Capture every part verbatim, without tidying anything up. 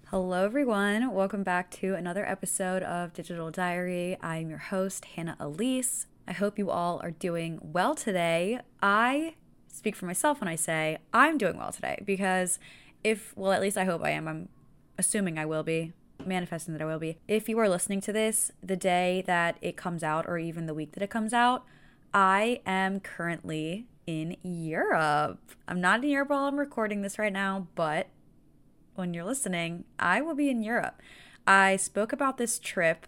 Hello, everyone. Welcome back to another episode of Digital Diary. I'm your host, Hannah Elise. I hope you all are doing well today. I speak for myself when I say I'm doing well today because if, well, at least I hope I am. I'm assuming I will be, manifesting that I will be. If you are listening to this the day that it comes out or even the week that it comes out, I am currently in Europe. I'm not in Europe while I'm recording this right now, but when you're listening, I will be in Europe. I spoke about this trip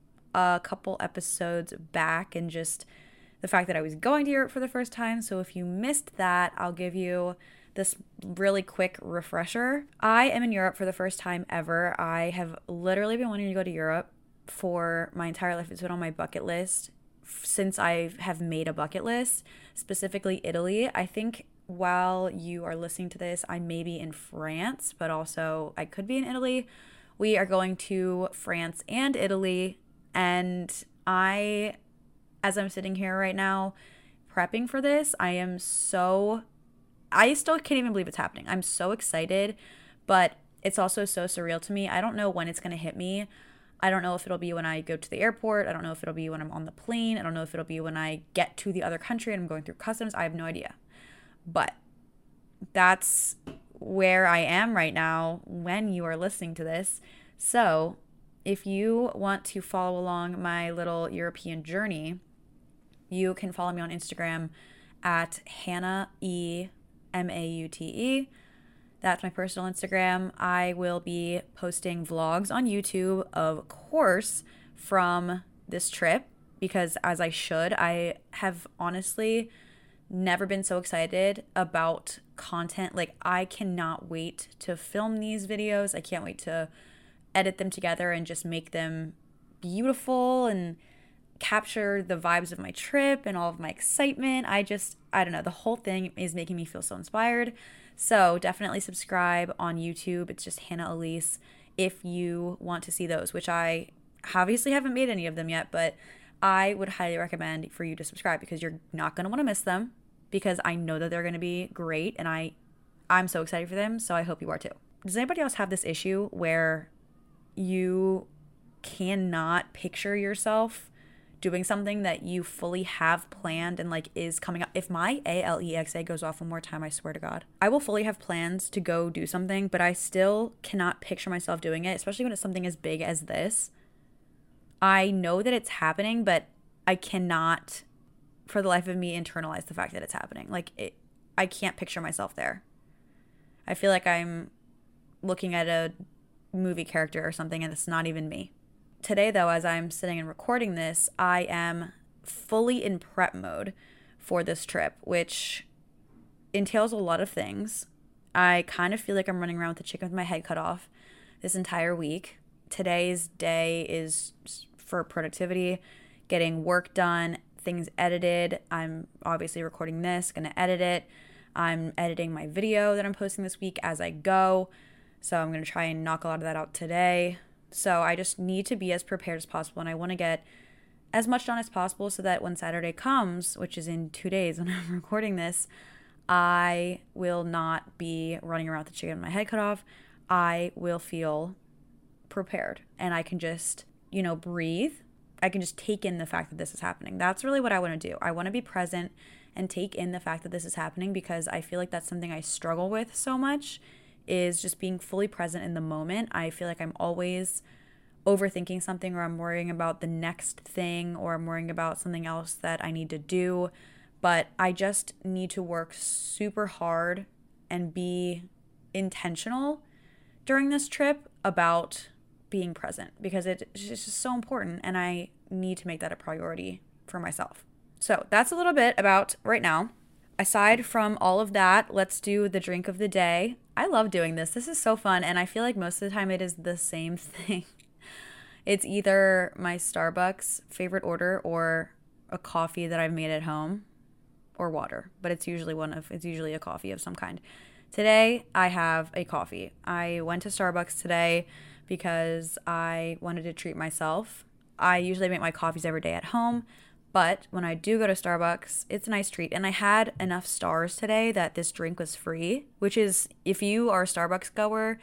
a couple episodes back and just the fact that I was going to Europe for the first time. So if you missed that, I'll give you this really quick refresher. I am in Europe for the first time ever. I have literally been wanting to go to Europe for my entire life. It's been on my bucket list since I have made a bucket list, specifically Italy. I think while you are listening to this, I may be in France, but also I could be in Italy. We are going to France and Italy, and I, as I'm sitting here right now prepping for this, I am so, I still can't even believe it's happening. I'm so excited, but it's also so surreal to me. I don't know when it's going to hit me. I don't know if it'll be when I go to the airport. I don't know if it'll be when I'm on the plane. I don't know if it'll be when I get to the other country and I'm going through customs. I have no idea. But that's where I am right now when you are listening to this. So if you want to follow along my little European journey, you can follow me on Instagram at Hannah E M A U T E. That's my personal Instagram. I will be posting vlogs on YouTube, of course, from this trip because as I should, I have honestly never been so excited about content. Like, I cannot wait to film these videos. I can't wait to edit them together and just make them beautiful and capture the vibes of my trip and all of my excitement. I just, I don't know, the whole thing is making me feel so inspired. So definitely subscribe on YouTube. It's just Hannah Elise if you want to see those, which I obviously haven't made any of them yet, but I would highly recommend for you to subscribe because you're not going to want to miss them because I know that they're going to be great and I, I'm so excited for them. So I hope you are too. Does anybody else have this issue where you cannot picture yourself doing something that you fully have planned and like is coming up? If my Alexa goes off one more time, I swear to God, I will fully have plans to go do something, but I still cannot picture myself doing it, especially when it's something as big as this. I know that it's happening, but I cannot, for the life of me, internalize the fact that it's happening. Like, it, I can't picture myself there. I feel like I'm looking at a movie character or something, and it's not even me. Today, though, as I'm sitting and recording this, I am fully in prep mode for this trip, which entails a lot of things. I kind of feel like I'm running around with a chicken with my head cut off this entire week. Today's day is for productivity, getting work done, things edited. I'm obviously recording this, going to edit it. I'm editing my video that I'm posting this week as I go. So I'm going to try and knock a lot of that out today. So I just need to be as prepared as possible. And I want to get as much done as possible so that when Saturday comes, which is in two days when I'm recording this, I will not be running around with the chicken with my head cut off. I will feel prepared and I can just, you know, breathe. I can just take in the fact that this is happening. That's really what I want to do. I want to be present and take in the fact that this is happening because I feel like that's something I struggle with so much, is just being fully present in the moment. I feel like I'm always overthinking something, or I'm worrying about the next thing, or I'm worrying about something else that I need to do. But I just need to work super hard and be intentional during this trip about being present because it's just so important and I need to make that a priority for myself. So that's a little bit about right now. Aside from all of that, let's do the drink of the day. I love doing this. This is so fun. And I feel like most of the time it is the same thing. It's either my Starbucks favorite order or a coffee that I've made at home or water. But it's usually one of, it's usually a coffee of some kind. Today, I have a coffee. I went to Starbucks today because I wanted to treat myself. I usually make my coffees every day at home, but when I do go to Starbucks, it's a nice treat. And I had enough stars today that this drink was free, which is, if you are a Starbucks goer,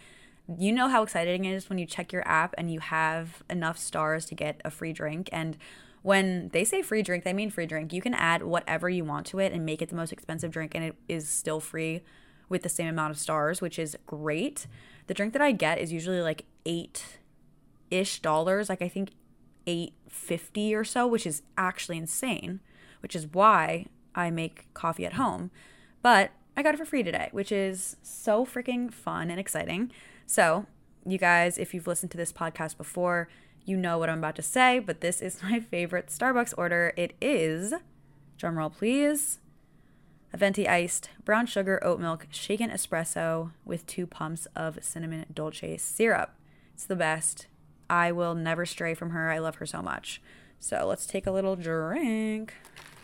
You know how exciting it is when you check your app and you have enough stars to get a free drink. And when they say free drink, they mean free drink. You can add whatever you want to it and make it the most expensive drink, and it is still free with the same amount of stars, which is great. The drink that I get is usually like eight-ish dollars, like I think eight fifty or so, which is actually insane, which is why I make coffee at home. But I got it for free today, which is so freaking fun and exciting. So you guys, if you've listened to this podcast before, you know what I'm about to say, but this is my favorite Starbucks order. It is, drumroll please, a venti iced brown sugar oat milk shaken espresso with two pumps of cinnamon dolce syrup. It's the best. I will never stray from her. I love her so much. So let's take a little drink.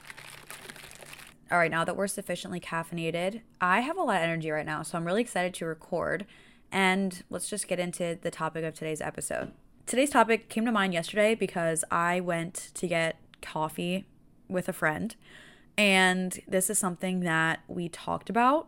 All right, now that we're sufficiently caffeinated, I have a lot of energy right now, so I'm really excited to record. And let's just get into the topic of today's episode. Today's topic came to mind yesterday because I went to get coffee with a friend, and this is something that we talked about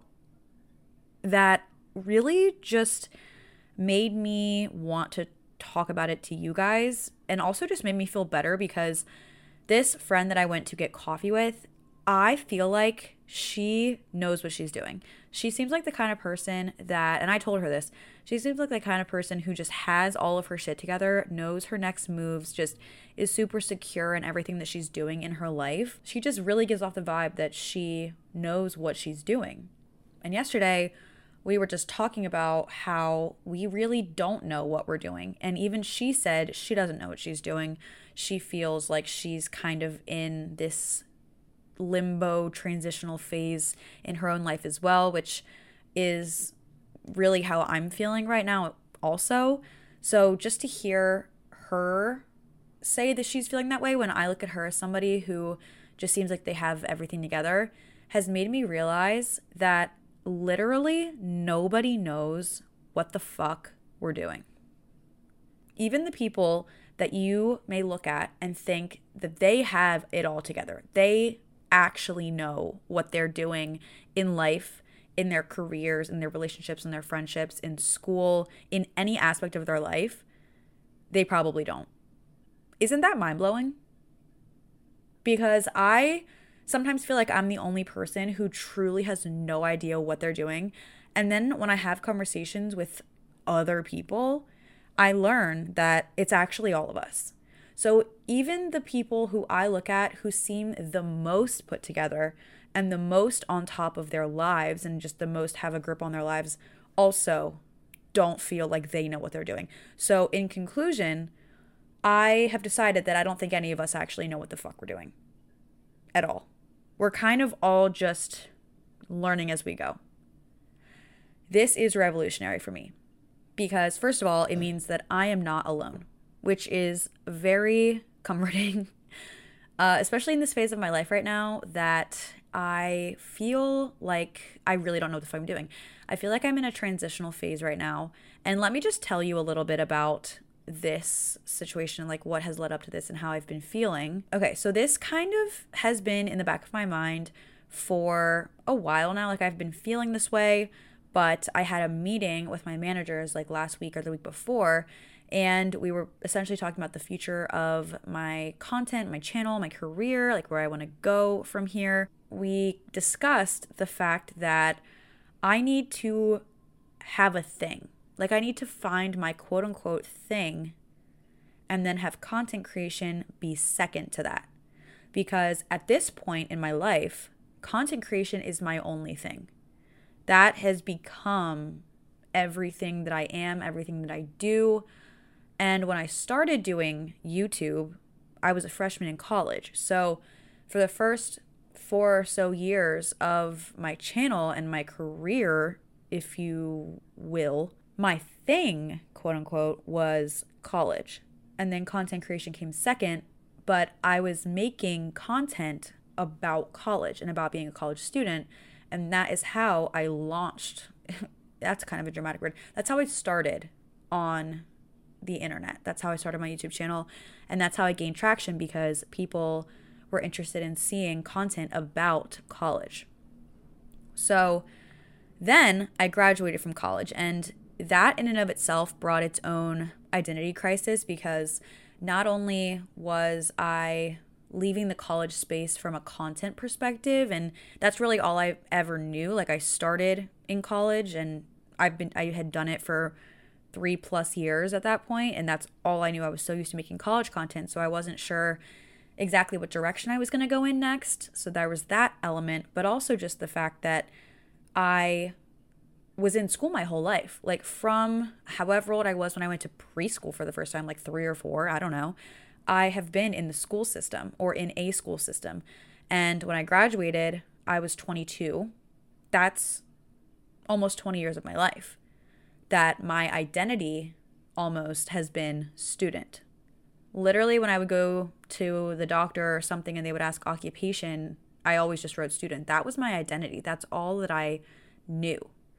that really just made me want to talk about it to you guys, and also just made me feel better because this friend that I went to get coffee with, I feel like she knows what she's doing. She seems like the kind of person that, and I told her this, she seems like the kind of person who just has all of her shit together, knows her next moves, just is super secure in everything that she's doing in her life. She just really gives off the vibe that she knows what she's doing. And yesterday, we were just talking about how we really don't know what we're doing. And even she said she doesn't know what she's doing. She feels like she's kind of in this limbo transitional phase in her own life as well, which is really how I'm feeling right now also. So just to hear her say that she's feeling that way when I look at her as somebody who just seems like they have everything together has made me realize that literally nobody knows what the fuck we're doing. Even the people that you may look at and think that they have it all together, they actually know what they're doing in life, in their careers, in their relationships, in their friendships, in school, in any aspect of their life, they probably don't. Isn't that mind-blowing? Because I sometimes feel like I'm the only person who truly has no idea what they're doing. And then when I have conversations with other people, I learn that it's actually all of us. So even the people who I look at who seem the most put together and the most on top of their lives and just the most have a grip on their lives also don't feel like they know what they're doing. So in conclusion, I have decided that I don't think any of us actually know what the fuck we're doing at all. We're kind of all just learning as we go. This is revolutionary for me because, first of all, it means that I am not alone, which is very comforting, uh, especially in this phase of my life right now that I feel like I really don't know what the fuck I'm doing. I feel like I'm in a transitional phase right now. And let me just tell you a little bit about this situation, like what has led up to this and how I've been feeling. Okay, so this kind of has been in the back of my mind for a while now. Like I've been feeling this way, but I had a meeting with my managers like last week or the week before, and we were essentially talking about the future of my content, my channel, my career, like where I want to go from here. We discussed the fact that I need to have a thing. Like I need to find my quote unquote thing and then have content creation be second to that. Because at this point in my life, content creation is my only thing. That has become everything that I am, everything that I do. And when I started doing YouTube, I was a freshman in college. So for the first four or so years of my channel and my career, if you will, my thing, quote unquote, was college. And then content creation came second, but I was making content about college and about being a college student. And that is how I launched. That's kind of a dramatic word. That's how I started on the internet. That's how I started my YouTube channel. And that's how I gained traction because people were interested in seeing content about college. So then I graduated from college, and that in and of itself brought its own identity crisis, because not only was I leaving the college space from a content perspective, and that's really all I ever knew. Like, I started in college and I've been I had done it for three plus years at that point, and that's all I knew. I was so used to making college content, so I wasn't sure exactly what direction I was going to go in next. So there was that element, but also just the fact that I was in school my whole life. Like, from however old I was when I went to preschool for the first time, like three or four, I don't know. I have been in the school system or in a school system. And when I graduated, I was twenty-two. That's almost twenty years of my life that my identity almost has been student. Literally, when I would go to the doctor or something and they would ask occupation, I always just wrote student. That was my identity. That's all that I knew.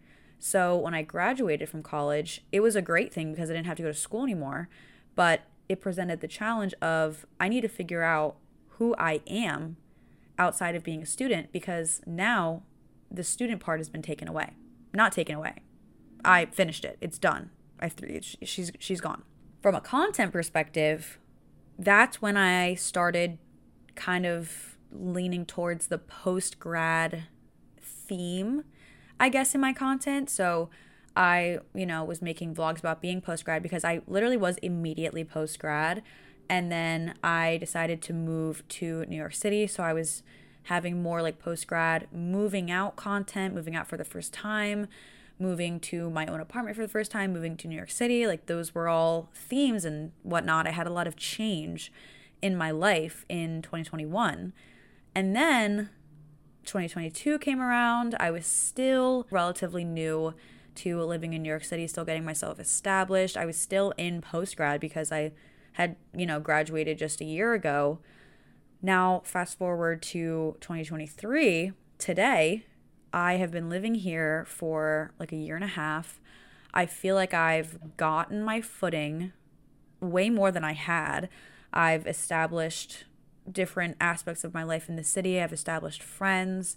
So when I graduated from college, it was a great thing because I didn't have to go to school anymore, but it presented the challenge of I need to figure out who I am outside of being a student, because now the student part has been taken away. Not taken away. I finished it. It's done. I th- she's she's gone. From a content perspective, that's when I started kind of leaning towards the post-grad theme, I guess, in my content. So I, you know, was making vlogs about being post-grad because I literally was immediately post-grad. And then I decided to move to New York City. So I was having more like post-grad moving out content, moving out for the first time, moving to my own apartment for the first time, moving to New York City. Like, those were all themes and whatnot. I had a lot of change in my life in twenty twenty-one. And then twenty twenty-two came around. I was still relatively new to living in New York City, still getting myself established. I was still in post-grad because I had, you know, graduated just a year ago. Now, fast forward to twenty twenty-three, today, I have been living here for like a year and a half. I feel like I've gotten my footing way more than I had. I've established different aspects of my life in the city. I've established friends.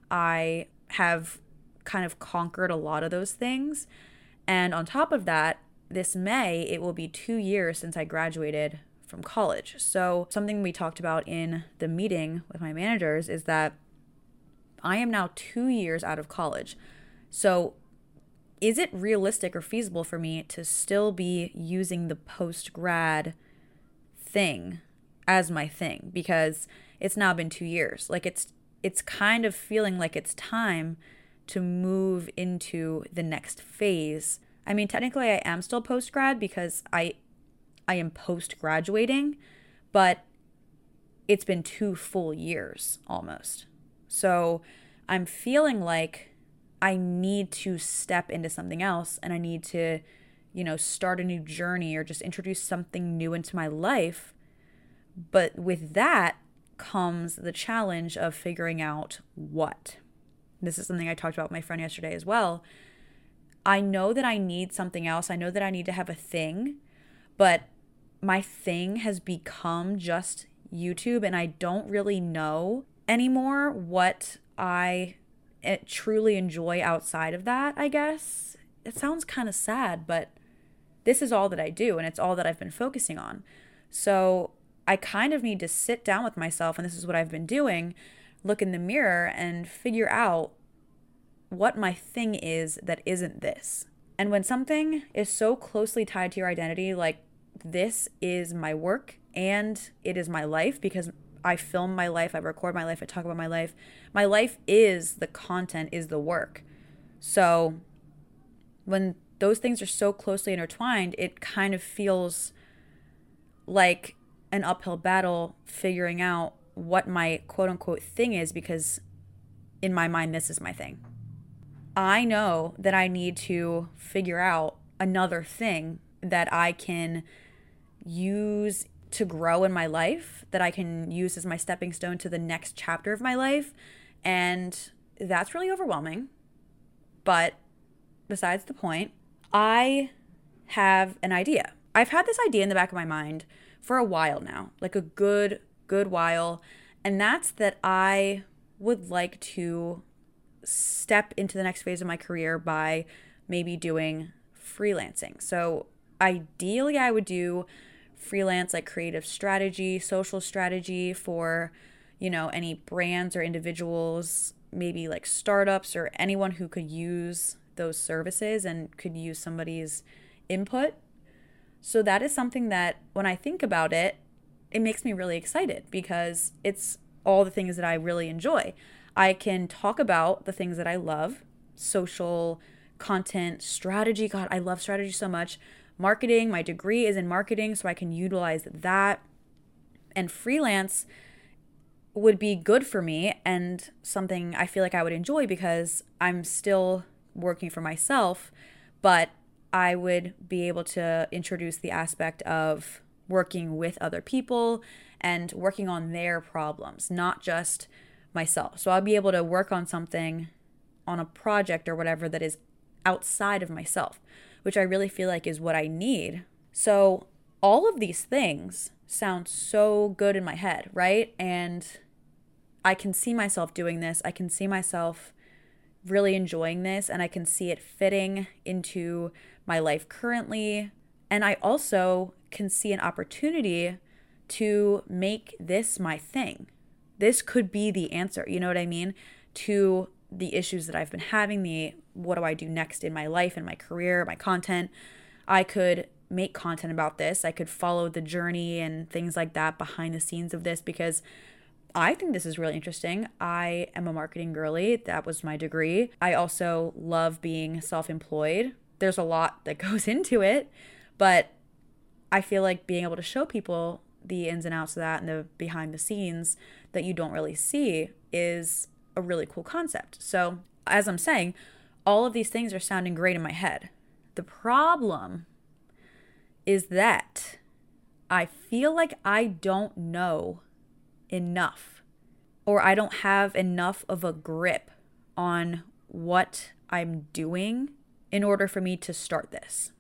I have kind of conquered a lot of those things. And on top of that, this May, it will be two years since I graduated from college. So something we talked about in the meeting with my managers is that I am now two years out of college. So is it realistic or feasible for me to still be using the post-grad thing as my thing? Because it's now been two years. Like, it's it's kind of feeling like it's time to move into the next phase. I mean, technically I am still post-grad because I I am post-graduating, but it's been two full years almost. So I'm feeling like I need to step into something else, and I need to, you know, start a new journey or just introduce something new into my life. But with that comes the challenge of figuring out what. This is something I talked about with my friend yesterday as well. I know that I need something else. I know that I need to have a thing, but my thing has become just YouTube, and I don't really know anymore what I truly enjoy outside of that, I guess. It sounds kind of sad, but this is all that I do, and it's all that I've been focusing on. So I kind of need to sit down with myself, and this is what I've been doing, look in the mirror and figure out what my thing is that isn't this. And when something is so closely tied to your identity, like this is my work and it is my life, because I film my life, I record my life, I talk about my life. My life is the content, is the work. So when those things are so closely intertwined, it kind of feels like an uphill battle figuring out what my quote unquote thing is, because in my mind, this is my thing. I know that I need to figure out another thing that I can use to grow in my life, that I can use as my stepping stone to the next chapter of my life. And that's really overwhelming. But besides the point, I have an idea. I've had this idea in the back of my mind for a while now, like a good, good while. And that's that I would like to step into the next phase of my career by maybe doing freelancing. So ideally I would do freelance like creative strategy, social strategy for, you know, any brands or individuals, maybe like startups or anyone who could use those services and could use somebody's input. So that is something that when I think about it, it makes me really excited because it's all the things that I really enjoy. I can talk about the things that I love, social content, strategy. God, I love strategy so much. Marketing, my degree is in marketing, so I can utilize that. And freelance would be good for me and something I feel like I would enjoy because I'm still working for myself, but I would be able to introduce the aspect of working with other people and working on their problems, not just myself. So I'll be able to work on something, on a project or whatever that is outside of myself, which I really feel like is what I need. So all of these things sound so good in my head, right? And I can see myself doing this. I can see myself really enjoying this, and I can see it fitting into my life currently. And I also can see an opportunity to make this my thing. This could be the answer, you know what I mean, to the issues that I've been having, the what do I do next in my life and my career, my content. I could make content about this. I could follow the journey and things like that behind the scenes of this because I think this is really interesting. I am a marketing girly. That was my degree. I also love being self-employed. There's a lot that goes into it, but I feel like being able to show people the ins and outs of that and the behind the scenes that you don't really see is a really cool concept. So as I'm saying, all of these things are sounding great in my head. The problem is that I feel like I don't know enough, or I don't have enough of a grip on what I'm doing in order for me to start this.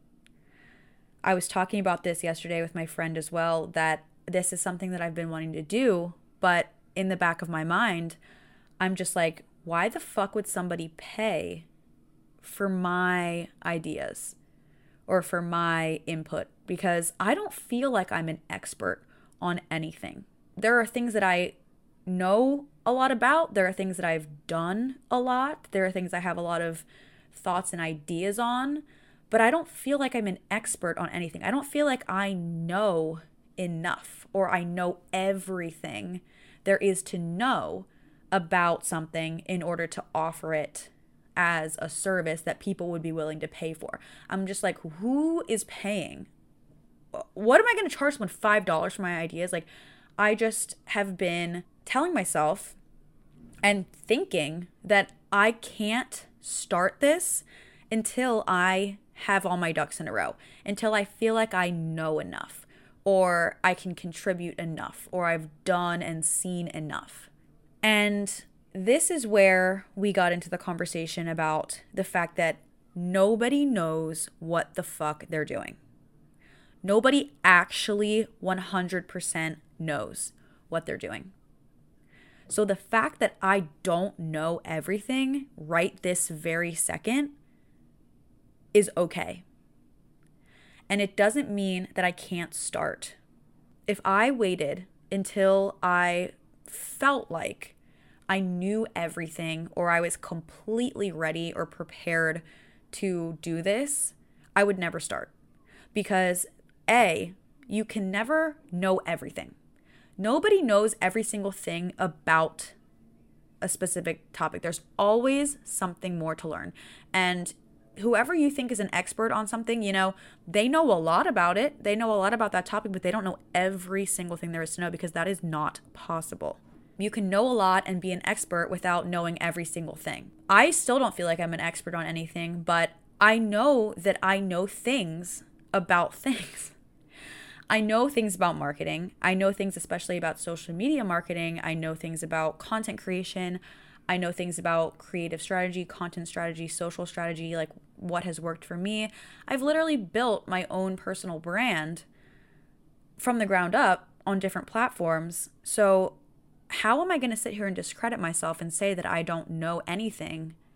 I was talking about this yesterday with my friend as well, that this is something that I've been wanting to do, but in the back of my mind, I'm just like, why the fuck would somebody pay for my ideas or for my input? Because I don't feel like I'm an expert on anything. There are things that I know a lot about. There are things that I've done a lot. There are things I have a lot of thoughts and ideas on, but I don't feel like I'm an expert on anything. I don't feel like I know enough or I know everything there is to know about something in order to offer it as a service that people would be willing to pay for. I'm just like, who is paying? What am I going to charge someone five dollars for my ideas? Like, I just have been telling myself and thinking that I can't start this until I have all my ducks in a row, until I feel like I know enough, or I can contribute enough, or I've done and seen enough. And this is where we got into the conversation about the fact that nobody knows what the fuck they're doing. Nobody actually one hundred percent knows what they're doing. So the fact that I don't know everything right this very second is okay. And it doesn't mean that I can't start. If I waited until I felt like I knew everything or I was completely ready or prepared to do this, I would never start. Because A, you can never know everything. Nobody knows every single thing about a specific topic. There's always something more to learn. And whoever you think is an expert on something, you know, they know a lot about it. They know a lot about that topic, but they don't know every single thing there is to know because that is not possible. You can know a lot and be an expert without knowing every single thing. I still don't feel like I'm an expert on anything, but I know that I know things about things. I know things about marketing. I know things especially about social media marketing. I know things about content creation. I know things about creative strategy, content strategy, social strategy, like what has worked for me. I've literally built my own personal brand from the ground up on different platforms. So how am I going to sit here and discredit myself and say that I don't know anything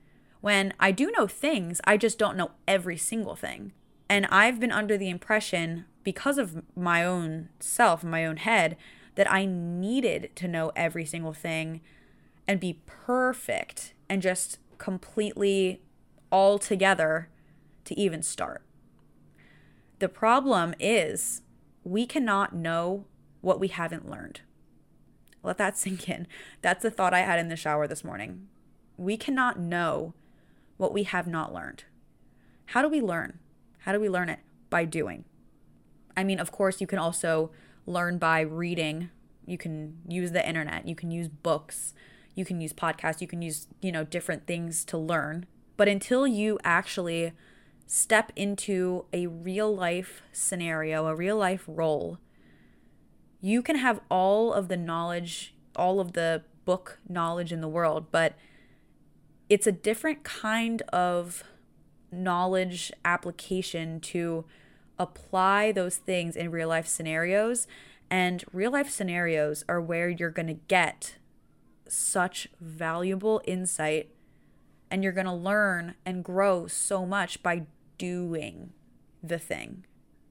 when I do know things, I just don't know every single thing. And I've been under the impression, because of my own self, my own head, that I needed to know every single thing and be perfect and just completely all together to even start. The problem is we cannot know what we haven't learned. Let that sink in. That's the thought I had in the shower this morning. We cannot know what we have not learned. How do we learn? How do we learn it? By doing. I mean, of course, you can also learn by reading. You can use the internet. You can use books. You can use podcasts. You can use, you know, different things to learn. But until you actually step into a real life scenario, a real life role, you can have all of the knowledge, all of the book knowledge in the world, but it's a different kind of knowledge application to apply those things in real life scenarios. And real life scenarios are where you're going to get such valuable insight, and you're going to learn and grow so much by doing the thing.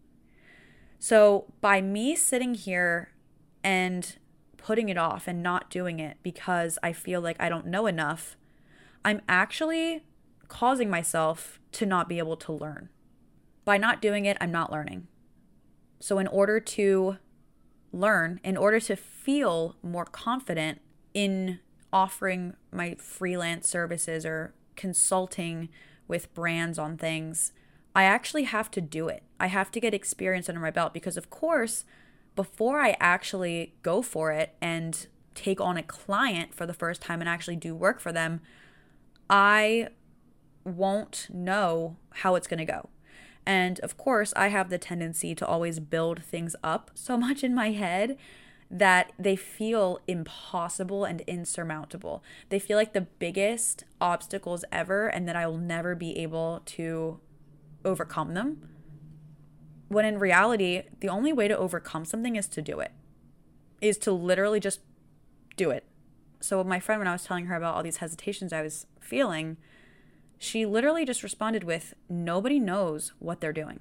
So by me sitting here and putting it off and not doing it because I feel like I don't know enough, I'm actually causing myself to not be able to learn. By not doing it, I'm not learning. So in order to learn, in order to feel more confident in offering my freelance services or consulting with brands on things, I actually have to do it. I have to get experience under my belt because, of course, before I actually go for it and take on a client for the first time and actually do work for them, I won't know how it's going to go. And of course, I have the tendency to always build things up so much in my head that they feel impossible and insurmountable. They feel like the biggest obstacles ever and that I will never be able to overcome them. When in reality, the only way to overcome something is to do it, is to literally just do it. So my friend, when I was telling her about all these hesitations I was feeling, she literally just responded with, nobody knows what they're doing.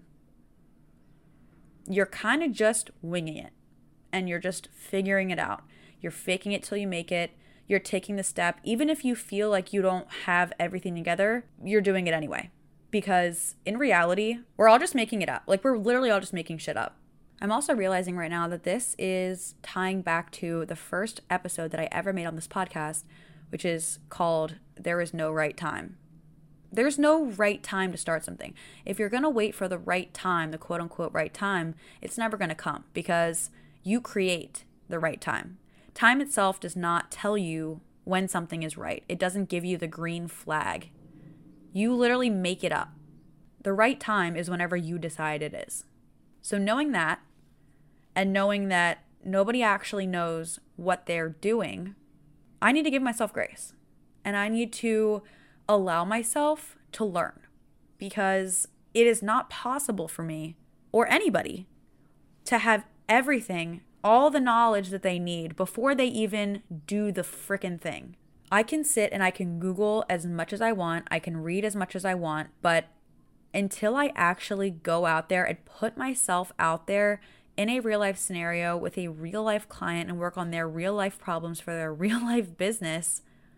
You're kind of just winging it and you're just figuring it out. You're faking it till you make it. You're taking the step. Even if you feel like you don't have everything together, you're doing it anyway. Because in reality, we're all just making it up. Like we're literally all just making shit up. I'm also realizing right now that this is tying back to the first episode that I ever made on this podcast, which is called There Is No Right Time. There's no right time to start something. If you're going to wait for the right time, the quote unquote right time, it's never going to come because you create the right time. Time itself does not tell you when something is right. It doesn't give you the green flag. You literally make it up. The right time is whenever you decide it is. So knowing that and knowing that nobody actually knows what they're doing, I need to give myself grace. And I need to allow myself to learn because it is not possible for me or anybody to have everything, all the knowledge that they need before they even do the frickin' thing. I can sit and I can Google as much as I want. I can read as much as I want, but until I actually go out there and put myself out there in a real life scenario with a real life client and work on their real life problems for their real life business,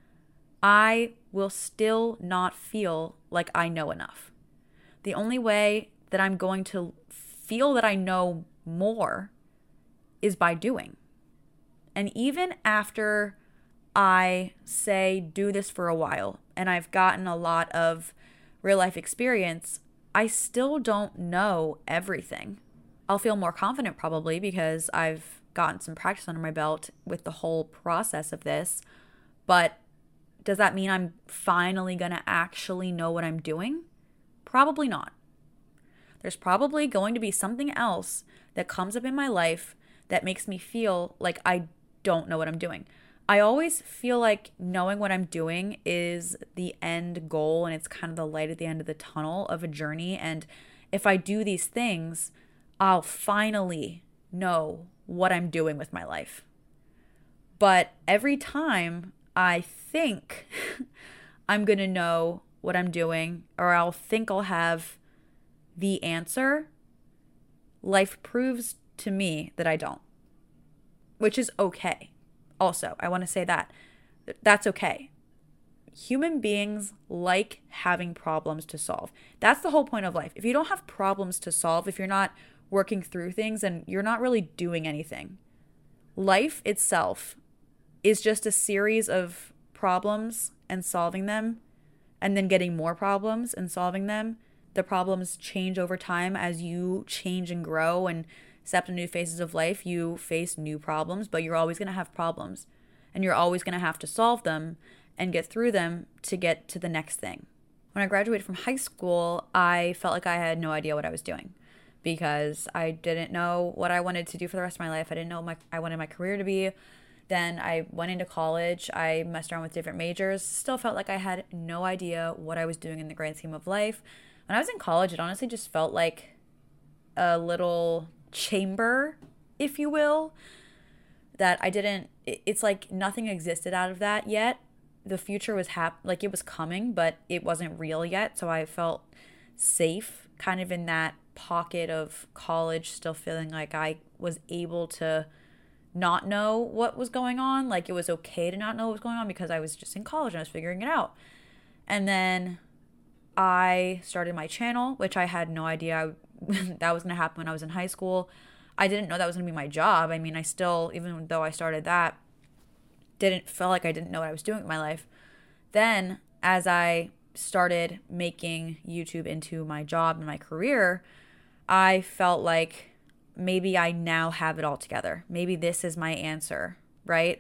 I will still not feel like I know enough. The only way that I'm going to feel that I know more is by doing. And even after I say do this for a while and I've gotten a lot of real life experience, I still don't know everything. I'll feel more confident probably because I've gotten some practice under my belt with the whole process of this, but does that mean I'm finally going to actually know what I'm doing? Probably not. There's probably going to be something else that comes up in my life that makes me feel like I don't know what I'm doing. I always feel like knowing what I'm doing is the end goal and it's kind of the light at the end of the tunnel of a journey. And if I do these things, I'll finally know what I'm doing with my life. But every time I think I'm going to know what I'm doing, or I'll think I'll have the answer, life proves to me that I don't, which is okay. Also, I want to say that that's okay. Human beings like having problems to solve. That's the whole point of life. If you don't have problems to solve, if you're not working through things, and you're not really doing anything, life itself is just a series of problems and solving them, and then getting more problems and solving them. The problems change over time as you change and grow and step into new phases of life. You face new problems, but you're always going to have problems, and you're always going to have to solve them and get through them to get to the next thing. When I graduated from high school, I felt like I had no idea what I was doing, because I didn't know what I wanted to do for the rest of my life. I didn't know what my, I wanted my career to be. Then I went into college. I messed around with different majors. Still felt like I had no idea what I was doing in the grand scheme of life. When I was in college, it honestly just felt like a little chamber, if you will, that I didn't, it's like nothing existed out of that yet. The future was hap- like it was coming, but it wasn't real yet. So I felt safe kind of in that pocket of college, still feeling like I was able to not know what was going on. Like it was okay to not know what was going on because I was just in college and I was figuring it out. And then I started my channel, which I had no idea I, that was going to happen when I was in high school. I didn't know that was going to be my job. I mean, I still, even though I started that, didn't feel like I didn't know what I was doing with my life. Then as I started making YouTube into my job and my career, I felt like maybe I now have it all together. Maybe this is my answer, right?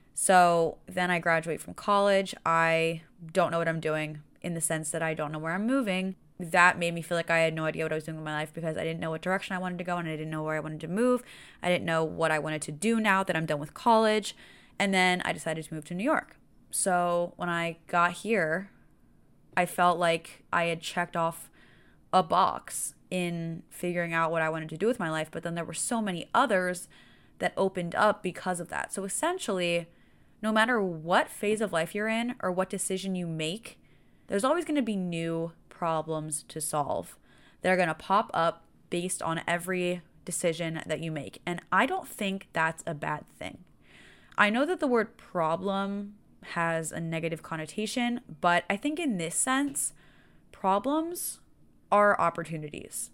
So then I graduate from college. I don't know what I'm doing, in the sense that I don't know where I'm moving. That made me feel like I had no idea what I was doing with my life, because I didn't know what direction I wanted to go, and I didn't know where I wanted to move. I didn't know what I wanted to do now that I'm done with college. And then I decided to move to New York. So when I got here, I felt like I had checked off a box in figuring out what I wanted to do with my life. But then there were so many others that opened up because of that. So essentially, no matter what phase of life you're in or what decision you make, there's always going to be new problems to solve. They're going to pop up based on every decision that you make. And I don't think that's a bad thing. I know that the word problem has a negative connotation, but I think in this sense, problems are opportunities.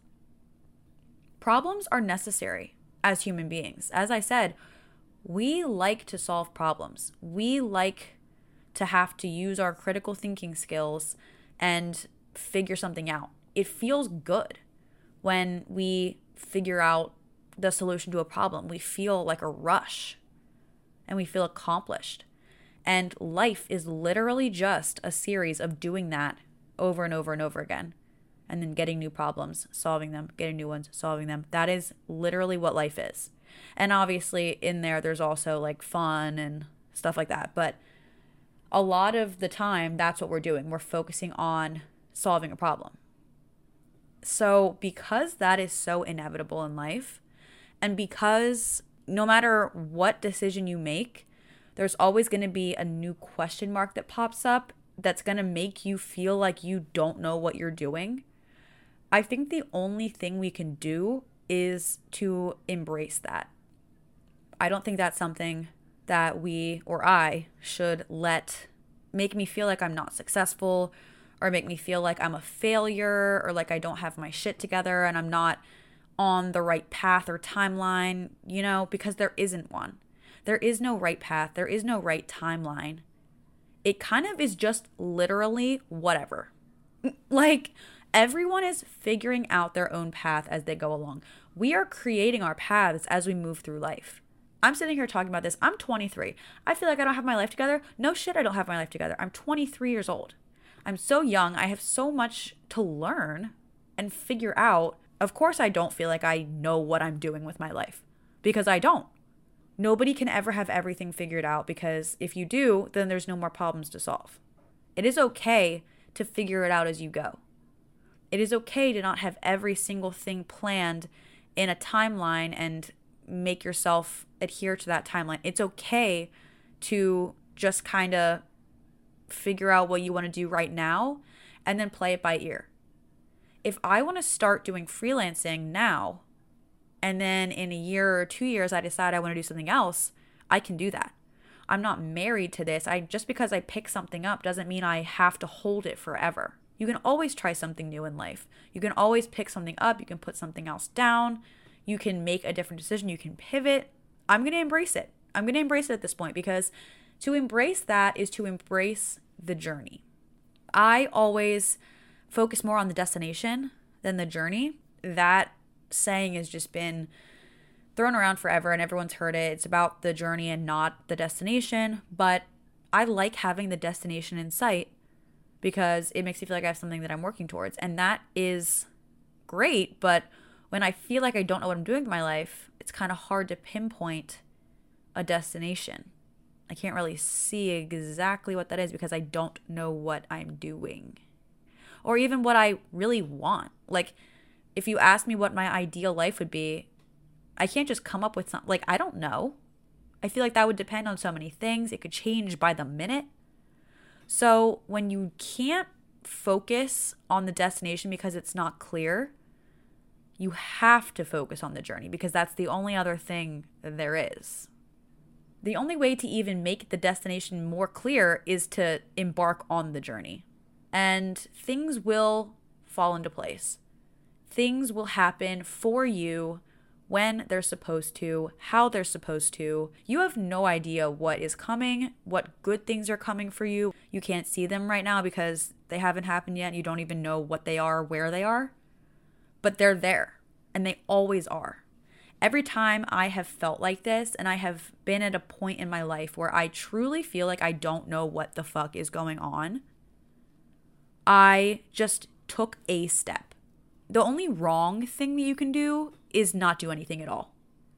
Problems are necessary as human beings. As I said, we like to solve problems. We like to have to use our critical thinking skills and figure something out. It feels good when we figure out the solution to a problem. We feel like a rush and we feel accomplished. And life is literally just a series of doing that over and over and over again, and then getting new problems, solving them, getting new ones, solving them. That is literally what life is. And obviously in there, there's also like fun and stuff like that. But a lot of the time, that's what we're doing. We're focusing on solving a problem. So because that is so inevitable in life, and because no matter what decision you make, there's always going to be a new question mark that pops up that's going to make you feel like you don't know what you're doing. I think the only thing we can do is to embrace that. I don't think that's something that we or I should let make me feel like I'm not successful, or make me feel like I'm a failure, or like I don't have my shit together and I'm not on the right path or timeline, you know, because there isn't one. There is no right path. There is no right timeline. It kind of is just literally whatever. Like everyone is figuring out their own path as they go along. We are creating our paths as we move through life. I'm sitting here talking about this. I'm twenty-three. I feel like I don't have my life together. No shit, I don't have my life together. I'm twenty-three years old. I'm so young. I have so much to learn and figure out. Of course, I don't feel like I know what I'm doing with my life, because I don't. Nobody can ever have everything figured out, because if you do, then there's no more problems to solve. It is okay to figure it out as you go. It is okay to not have every single thing planned in a timeline and make yourself adhere to that timeline. It's okay to just kind of figure out what you want to do right now and then play it by ear. If I want to start doing freelancing now, and then in a year or two years I decide I want to do something else, I can do that. I'm not married to this. I just because I pick something up doesn't mean I have to hold it forever. You can always try something new in life. You can always pick something up. You can put something else down. You can make a different decision. You can pivot. I'm going to embrace it. I'm going to embrace it at this point, because to embrace that is to embrace the journey. I always focus more on the destination than the journey. That saying has just been thrown around forever and everyone's heard it. It's about the journey and not the destination. But I like having the destination in sight because it makes me feel like I have something that I'm working towards. And that is great. But when I feel like I don't know what I'm doing with my life, it's kind of hard to pinpoint a destination. I can't really see exactly what that is because I don't know what I'm doing or even what I really want. Like, if you ask me what my ideal life would be, I can't just come up with something. Like, I don't know. I feel like that would depend on so many things. It could change by the minute. So when you can't focus on the destination because it's not clear, you have to focus on the journey because that's the only other thing there is. The only way to even make the destination more clear is to embark on the journey. And things will fall into place. Things will happen for you when they're supposed to, how they're supposed to. You have no idea what is coming, what good things are coming for you. You can't see them right now because they haven't happened yet. You don't even know what they are, where they are. But they're there, and they always are. Every time I have felt like this, and I have been at a point in my life where I truly feel like I don't know what the fuck is going on, I just took a step. The only wrong thing that you can do is not do anything at all.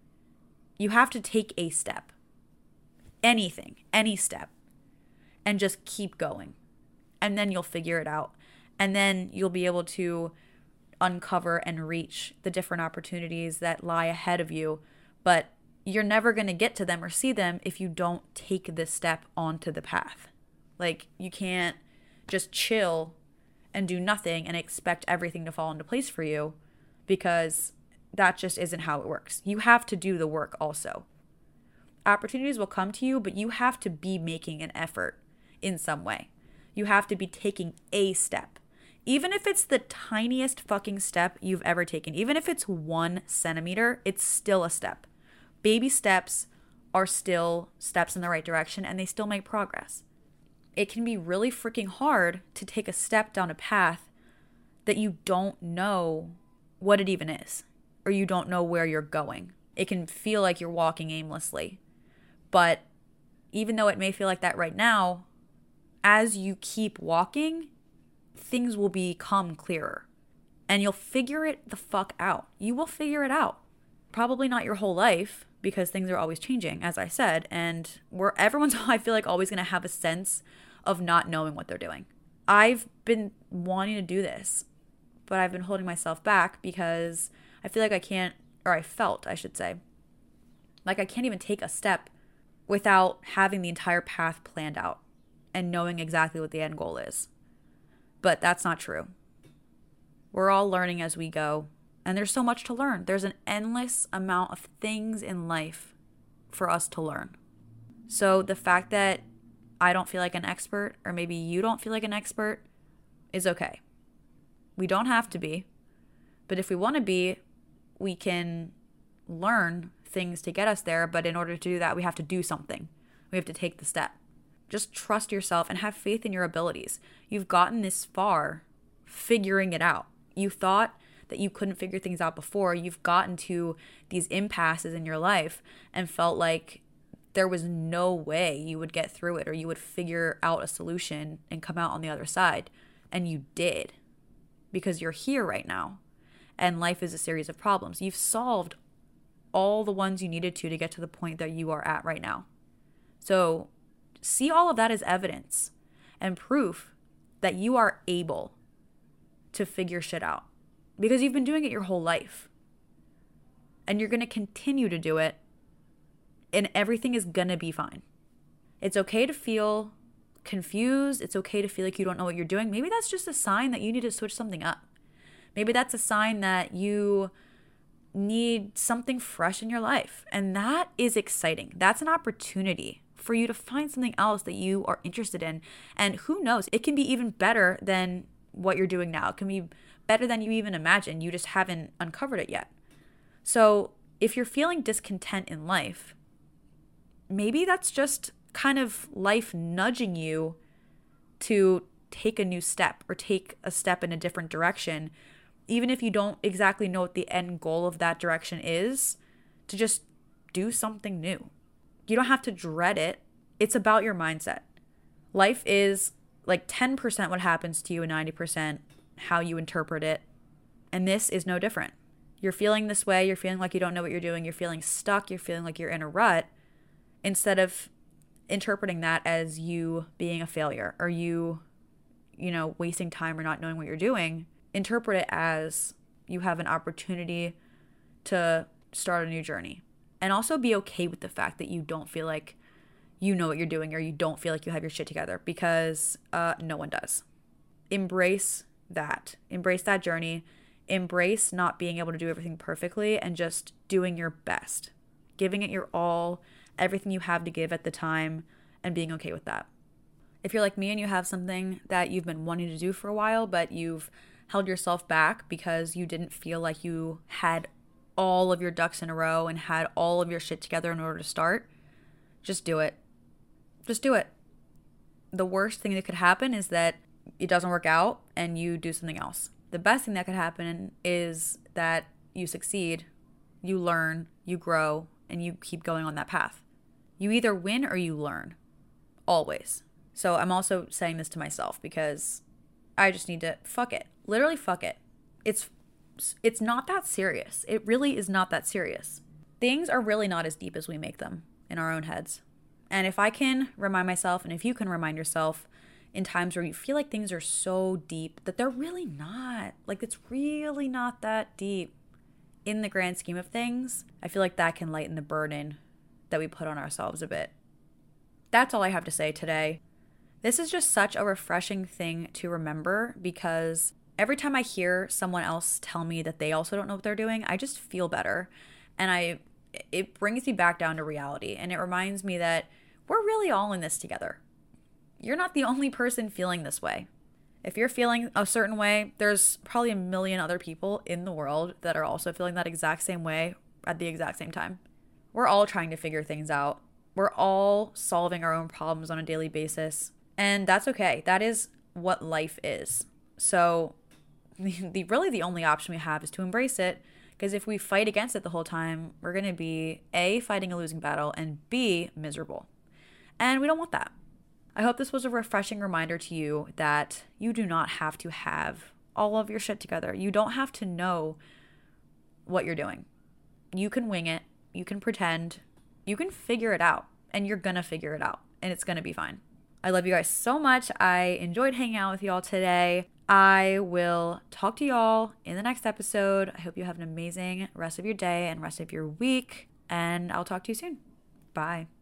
You have to take a step. Anything, any step. And just keep going. And then you'll figure it out. And then you'll be able to uncover and reach the different opportunities that lie ahead of you. But you're never going to get to them or see them if you don't take this step onto the path. Like, you can't just chill and do nothing and expect everything to fall into place for you, because that just isn't how it works. You have to do the work also. Opportunities will come to you, but you have to be making an effort in some way. You have to be taking a step. Even if it's the tiniest fucking step you've ever taken, even if it's one centimeter, it's still a step. Baby steps are still steps in the right direction, and they still make progress. It can be really freaking hard to take a step down a path that you don't know what it even is, or you don't know where you're going. It can feel like you're walking aimlessly. But even though it may feel like that right now, as you keep walking, things will become clearer. And you'll figure it the fuck out. You will figure it out. Probably not your whole life, because things are always changing, as I said. And we're, everyone's, I feel like, always going to have a sense of not knowing what they're doing. I've been wanting to do this, but I've been holding myself back because I feel like I can't, or I felt, I should say, like I can't even take a step without having the entire path planned out and knowing exactly what the end goal is. But that's not true. We're all learning as we go, and there's so much to learn. There's an endless amount of things in life for us to learn. So the fact that I don't feel like an expert, or maybe you don't feel like an expert, is okay. We don't have to be. But if we want to be, we can learn things to get us there. But in order to do that, we have to do something. We have to take the step. Just trust yourself and have faith in your abilities. You've gotten this far figuring it out. You thought that you couldn't figure things out before. You've gotten to these impasses in your life and felt like there was no way you would get through it or you would figure out a solution and come out on the other side. And you did, because you're here right now. And life is a series of problems. You've solved all the ones you needed to to get to the point that you are at right now. So see all of that as evidence and proof that you are able to figure shit out, because you've been doing it your whole life. And you're going to continue to do it. And everything is going to be fine. It's okay to feel confused. It's okay to feel like you don't know what you're doing. Maybe that's just a sign that you need to switch something up. Maybe that's a sign that you need something fresh in your life. And that is exciting. That's an opportunity for you to find something else that you are interested in. And who knows, it can be even better than what you're doing now. It can be better than you even imagined. You just haven't uncovered it yet. So if you're feeling discontent in life, maybe that's just kind of life nudging you to take a new step or take a step in a different direction, even if you don't exactly know what the end goal of that direction is, to just do something new. You don't have to dread it. It's about your mindset. Life is like ten percent what happens to you and ninety percent how you interpret it. And this is no different. You're feeling this way. You're feeling like you don't know what you're doing. You're feeling stuck. You're feeling like you're in a rut. Instead of interpreting that as you being a failure or you, you know, wasting time or not knowing what you're doing, interpret it as you have an opportunity to start a new journey. And also be okay with the fact that you don't feel like you know what you're doing or you don't feel like you have your shit together, because uh, no one does. Embrace that. Embrace that journey. Embrace not being able to do everything perfectly and just doing your best. Giving it your all, everything you have to give at the time, and being okay with that. If you're like me and you have something that you've been wanting to do for a while, but you've held yourself back because you didn't feel like you had all of your ducks in a row and had all of your shit together in order to start, just do it. Just do it. The worst thing that could happen is that it doesn't work out and you do something else. The best thing that could happen is that you succeed, you learn, you grow, and you keep going on that path. You either win or you learn. Always. So I'm also saying this to myself because I just need to fuck it. Literally fuck it. It's it's not that serious. It really is not that serious. Things are really not as deep as we make them in our own heads. And if I can remind myself, and if you can remind yourself in times where you feel like things are so deep that they're really not, like it's really not that deep in the grand scheme of things, I feel like that can lighten the burden that we put on ourselves a bit. That's all I have to say today. This is just such a refreshing thing to remember, because every time I hear someone else tell me that they also don't know what they're doing, I just feel better. And I it brings me back down to reality. And it reminds me that we're really all in this together. You're not the only person feeling this way. If you're feeling a certain way, there's probably a million other people in the world that are also feeling that exact same way at the exact same time. We're all trying to figure things out. We're all solving our own problems on a daily basis. And that's okay. That is what life is. So the, the really the only option we have is to embrace it. Because if we fight against it the whole time, we're going to be A, fighting a losing battle, and B, miserable. And we don't want that. I hope this was a refreshing reminder to you that you do not have to have all of your shit together. You don't have to know what you're doing. You can wing it. You can pretend. You can figure it out. And you're going to figure it out. And it's going to be fine. I love you guys so much. I enjoyed hanging out with y'all today. I will talk to y'all in the next episode. I hope you have an amazing rest of your day and rest of your week. And I'll talk to you soon. Bye.